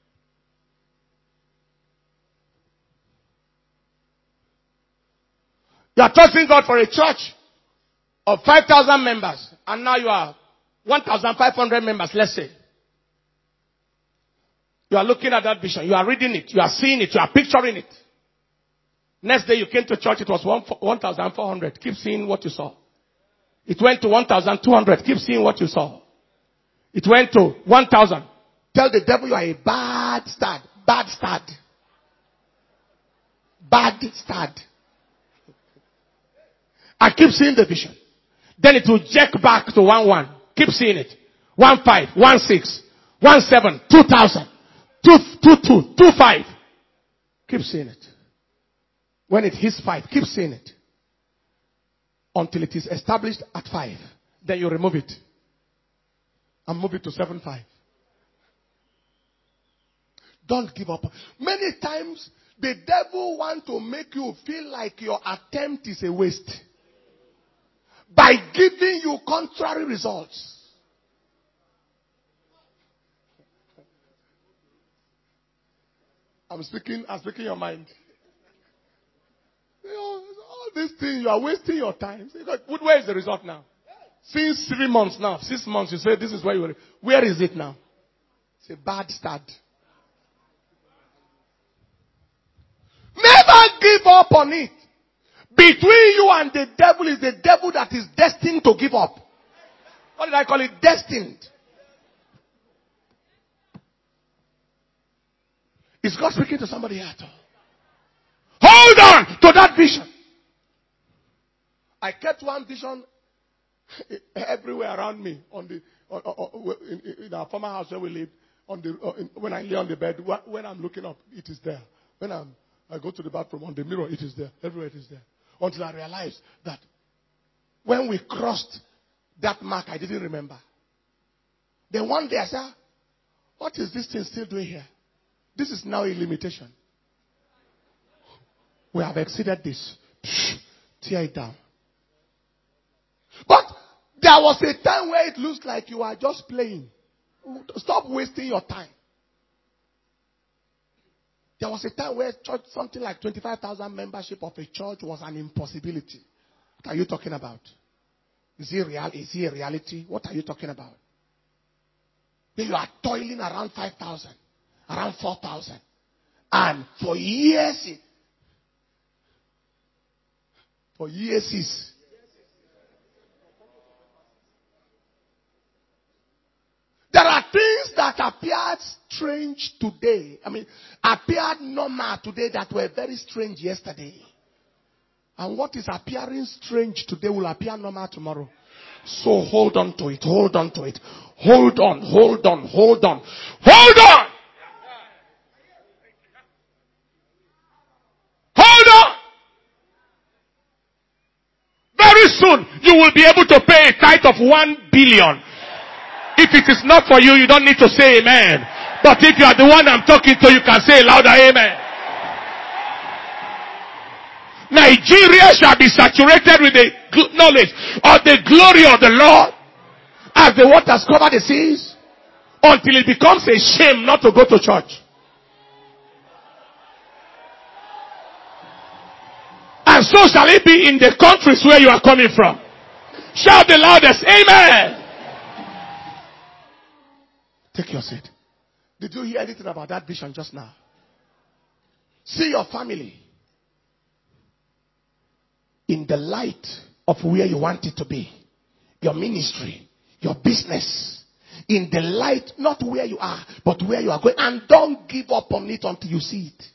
You are trusting God for a church of 5,000 members. And now you are 1,500 members, let's say. You are looking at that vision. You are reading it. You are seeing it. You are picturing it. Next day you came to church, it was 1,400. Keep seeing what you saw. It went to 1,200. Keep seeing what you saw. It went to 1,000. Tell the devil you are a bad stud. Bad stud. Bad stud. I keep seeing the vision. Then it will jack back to 1,1. Keep seeing it. 1,5, 1,6, 1,7, 2,000, 2,2, 2,5. Keep seeing it. When it hits 5, keep seeing it. Until it is established at 5. Then you remove it. And move it to 7,5. Don't give up. Many times, the devil wants to make you feel like your attempt is a waste. By giving you contrary results. I'm speaking your mind. You know, all these things, you are wasting your time. Where is the result now? Since 3 months now, 6 months, you say this is where you were. Where is it now? It's a bad start. Never give up on it. Between you and the devil is the devil that is destined to give up. What did I call it? Destined. Is God speaking to somebody at all? Hold on to that vision. I kept one vision everywhere around me in our former house where we lived. When I lay on the bed, when I'm looking up, it is there. When I go to the bathroom, on the mirror, it is there. Everywhere it is there. Until I realized that when we crossed that mark, I didn't remember. Then one day I said, what is this thing still doing here? This is now a limitation. We have exceeded this. Tear it down. But there was a time where it looks like you are just playing. Stop wasting your time. There was a time where church, something like 25,000 membership of a church was an impossibility. What are you talking about? Is it real? Is it a reality? What are you talking about? Then you are toiling around 5,000, around 4,000. And for years, there are things that appeared strange today. Appeared normal today that were very strange yesterday. And what is appearing strange today will appear normal tomorrow. So hold on to it. Hold on to it. Hold on. Hold on. Hold on. Hold on. Hold on. Very soon you will be able to pay a tithe of 1 billion. If it is not for you, you don't need to say amen. But if you are the one I'm talking to, you can say louder amen. Nigeria shall be saturated with the knowledge of the glory of the Lord as the waters cover the seas, until it becomes a shame not to go to church. And so shall it be in the countries where you are coming from. Shout the loudest, amen. Take your seat. Did you hear anything about that vision just now? See your family in the light of where you want it to be. Your ministry, your business. In the light, not where you are, but where you are going. And don't give up on it until you see it.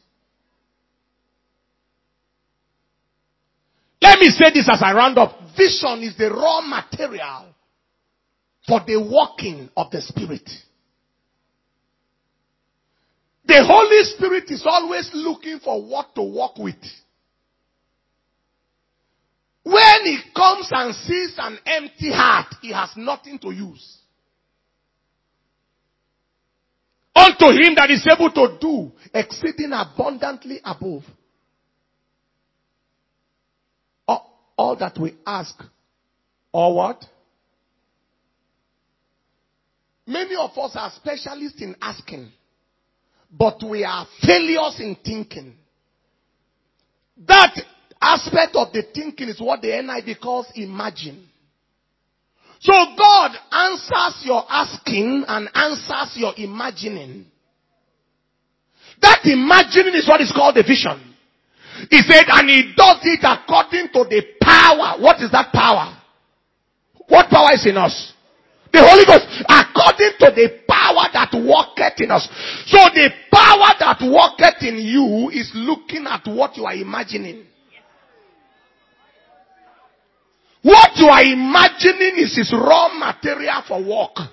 Let me say this as I round up. Vision is the raw material for the working of the Spirit. The Holy Spirit is always looking for what to work with. When he comes and sees an empty heart, he has nothing to use. Unto him that is able to do exceeding abundantly above all that we ask, or what? Many of us are specialists in asking, but we are failures in thinking. That aspect of the thinking is what the NIV calls imagine. So God answers your asking and answers your imagining. That imagining is what is called the vision. He said, and he does it according to the power. What is that power? What power is in us? The Holy Ghost. According to the power that worketh in us. So the power that worketh in you is looking at what you are imagining. What you are imagining is his raw material for work.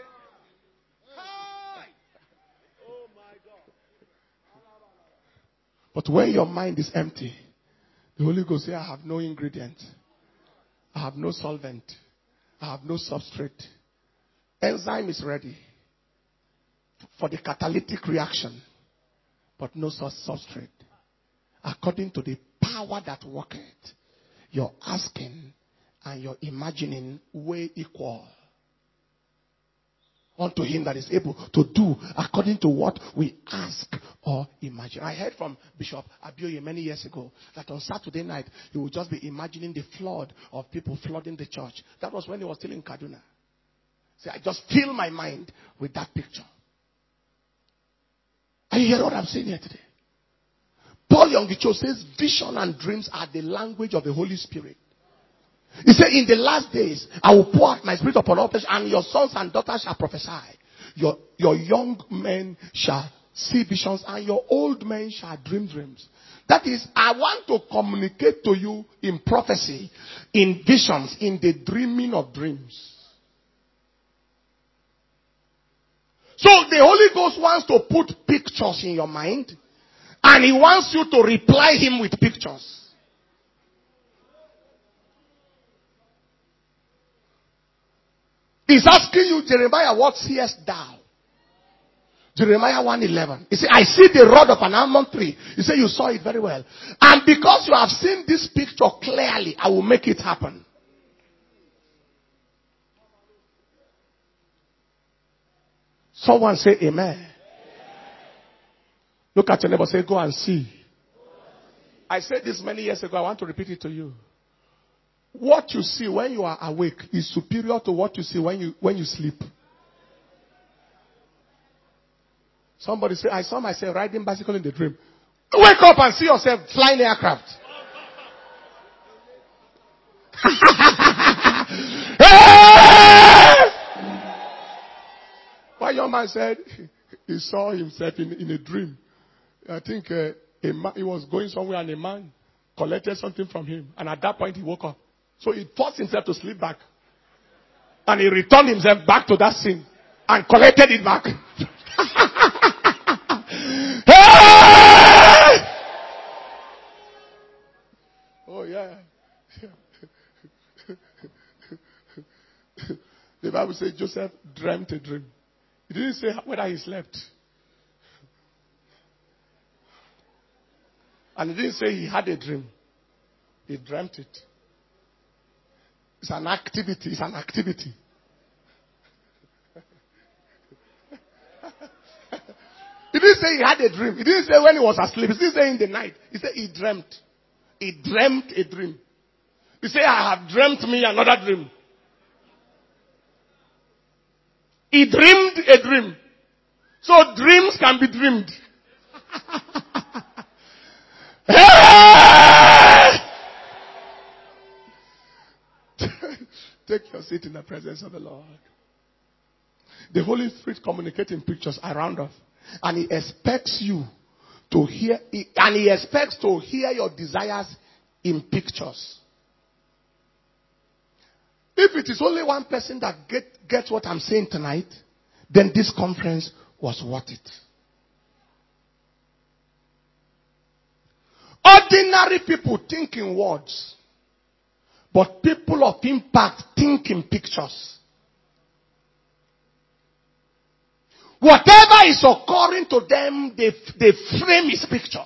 But when your mind is empty, the Holy Ghost says, I have no ingredient. I have no solvent. I have no substrate. Enzyme is ready for the catalytic reaction, but no substrate. According to the power that worketh, your asking and your imagining way equal. Unto him that is able to do according to what we ask or imagine. I heard from Bishop Abioye many years ago that on Saturday night he would just be imagining the flood of people flooding the church. That was when he was still in Kaduna. So I just fill my mind with that picture. Are you hearing what I'm saying here today? Paul Yonggi says vision and dreams are the language of the Holy Spirit. He said, in the last days, I will pour out my spirit upon all flesh, and your sons and daughters shall prophesy. Your young men shall see visions, and your old men shall dream dreams. That is, I want to communicate to you in prophecy, in visions, in the dreaming of dreams. So the Holy Ghost wants to put pictures in your mind, and he wants you to reply him with pictures. He's asking you, Jeremiah, what seest thou? Jeremiah 1:11. He said, I see the rod of an almond tree. He said, you saw it very well. And because you have seen this picture clearly, I will make it happen. Someone say amen. Look at your neighbor, say, go and see. I said this many years ago. I want to repeat it to you. What you see when you are awake is superior to what you see when you sleep. Somebody say, I saw myself riding bicycle in the dream. Wake up and see yourself flying aircraft. One young man said he saw himself in a dream. I think he was going somewhere and a man collected something from him. And at that point he woke up. So he forced himself to sleep back. And he returned himself back to that scene and collected it back. Oh yeah. The Bible says Joseph dreamt a dream. It didn't say whether he slept. And it didn't say he had a dream. He dreamt it. It's an activity. It's an activity. He didn't say he had a dream. He didn't say when he was asleep. He didn't say in the night. He said he dreamt. He dreamt a dream. He said, I have dreamt me another dream. He dreamed a dream. So dreams can be dreamed. Take your seat in the presence of the Lord. The Holy Spirit communicates in pictures around us. And he expects you to hear, and he expects to hear your desires in pictures. If it is only one person that gets what I'm saying tonight, then this conference was worth it. Ordinary people think in words, but people of impact think in pictures. Whatever is occurring to them, they frame his picture.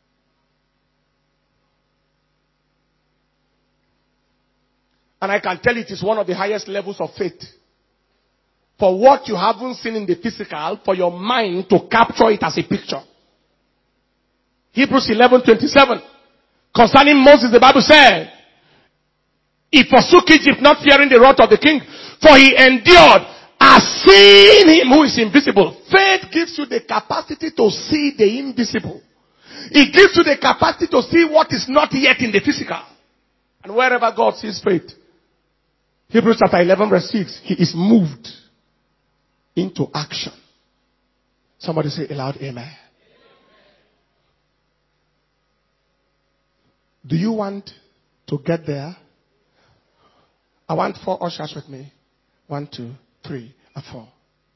And I can tell it is one of the highest levels of faith. For what you haven't seen in the physical, for your mind to capture it as a picture. Hebrews 11:27. Concerning Moses, the Bible said, he forsook Egypt, not fearing the wrath of the king, for he endured as seeing him who is invisible. Faith gives you the capacity to see the invisible. It gives you the capacity to see what is not yet in the physical. And wherever God sees faith, Hebrews chapter 11 verse 6, he is moved into action. Somebody say aloud, amen. Do you want to get there? I want 4 ushers with me. 1, 2, 3, and 4.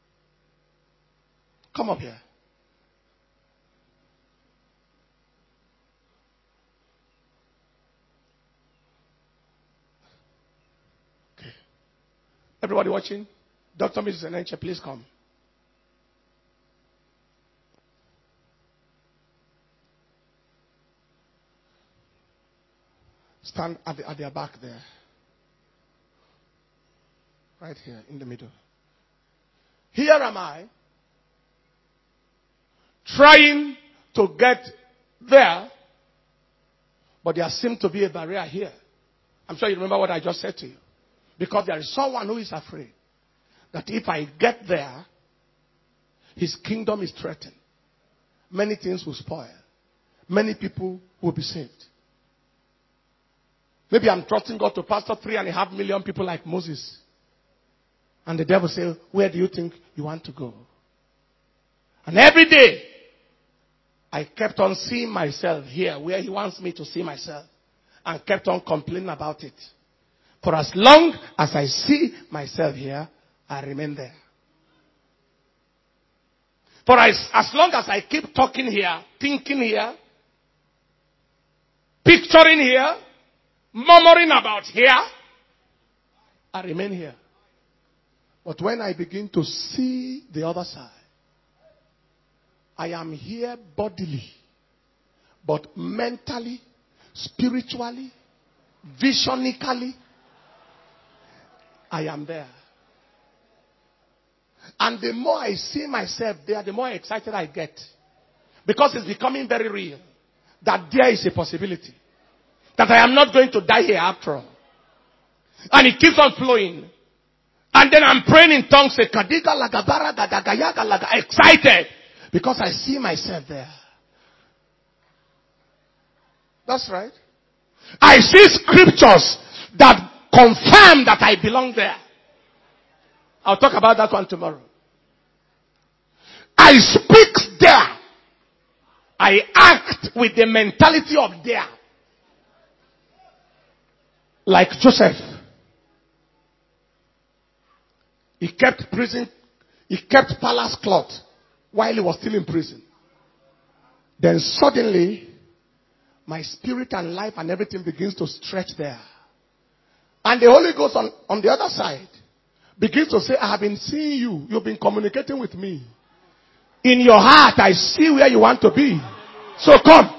Come up here. Okay. Everybody watching? Dr. Mrs. Enenche, please come. Stand at their back there. Right here in the middle. Here am I, trying to get there, but there seems to be a barrier here. I'm sure you remember what I just said to you. Because there is someone who is afraid that if I get there, his kingdom is threatened. Many things will spoil. Many people will be saved. Maybe I'm trusting God to pastor 3.5 million people like Moses. And the devil says, where do you think you want to go? And every day, I kept on seeing myself here where he wants me to see myself and kept on complaining about it. For as long as I see myself here, I remain there. For as long as I keep talking here, thinking here, picturing here, murmuring about here, I remain here. But when I begin to see the other side, I am here bodily, but mentally, spiritually, visionically, I am there. And the more I see myself there, the more excited I get. Because it's becoming very real that there is a possibility. That I am not going to die here after all. And it keeps on flowing. And then I'm praying in tongues, excited. Because I see myself there. That's right. I see scriptures that confirm that I belong there. I'll talk about that one tomorrow. I speak there. I act with the mentality of there. Like Joseph. He kept palace cloth while he was still in prison. Then suddenly, my spirit and life and everything begins to stretch there. And the Holy Ghost on the other side begins to say, I have been seeing you. You've been communicating with me. In your heart, I see where you want to be. So come.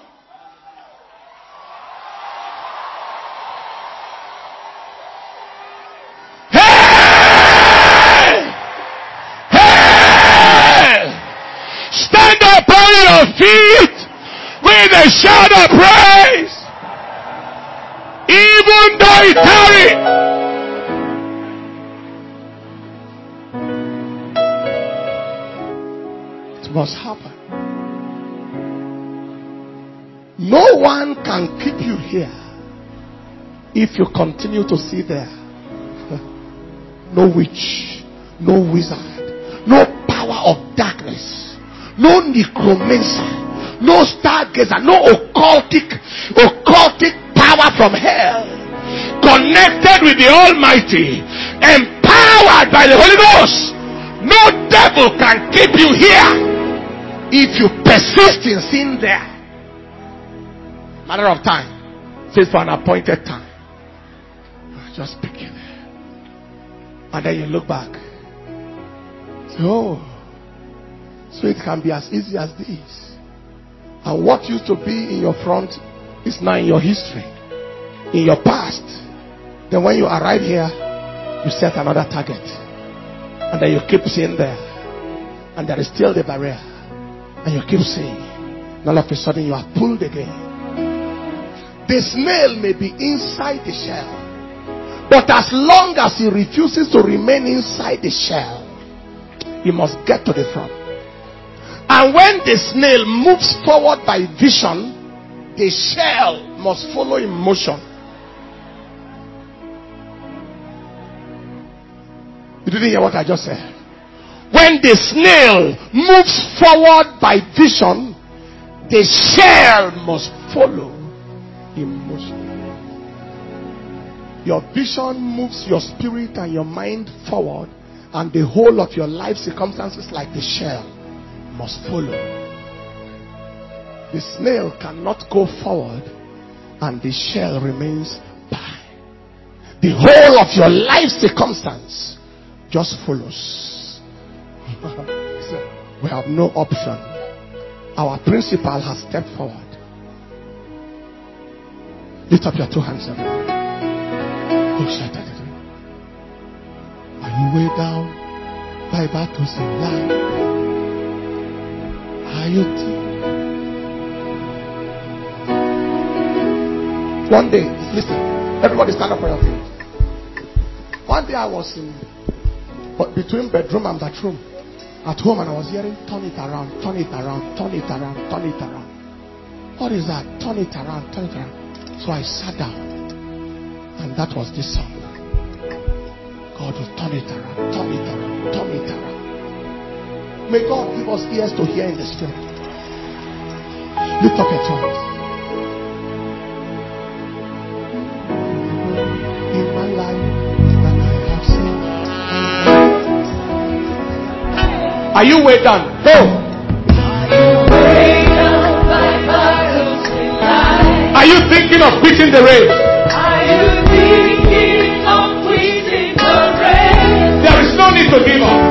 Stand up on your feet with a shout of praise. Even though it tarry. It must happen. No one can keep you here if you continue to see there. No witch, no wizard, no power of darkness, no necromancer, no stargazer, no occultic power from hell, connected with the Almighty, empowered by the Holy Ghost. No devil can keep you here if you persist in sin there. Matter of time. Says for an appointed time. Just pick it there. And then you look back. Say, oh, so it can be as easy as this. And what used to be in your front is now in your history, in your past. Then when you arrive here, you set another target. And then you keep seeing there. And there is still the barrier. And you keep seeing. And all of a sudden you are pulled again. The snail may be inside the shell. But as long as he refuses to remain inside the shell, he must get to the front. And when the snail moves forward by vision, the shell must follow in motion. You didn't hear what I just said? When the snail moves forward by vision, the shell must follow in motion. Your vision moves your spirit and your mind forward, and the whole of your life circumstances, like the shell, must follow. The snail cannot go forward and the shell remains by. The whole of your life circumstance just follows. So we have no option. Our principal has stepped forward. Lift up your two hands, everyone. Oh, shut it. Are you way down by battles in life? Are you one day, listen, everybody stand up for your feet. One day I was between bedroom and bathroom at home, and I was hearing, turn it around, turn it around, turn it around, turn it around. What is that? Turn it around, turn it around. So I sat down, and that was this song. God will turn it around, turn it around, turn it around. May God give us ears to hear in the spirit. Lift up your tongues. In my life that I have seen. Are you way down? Go. Are you thinking of quitting the race? There is no need to give up.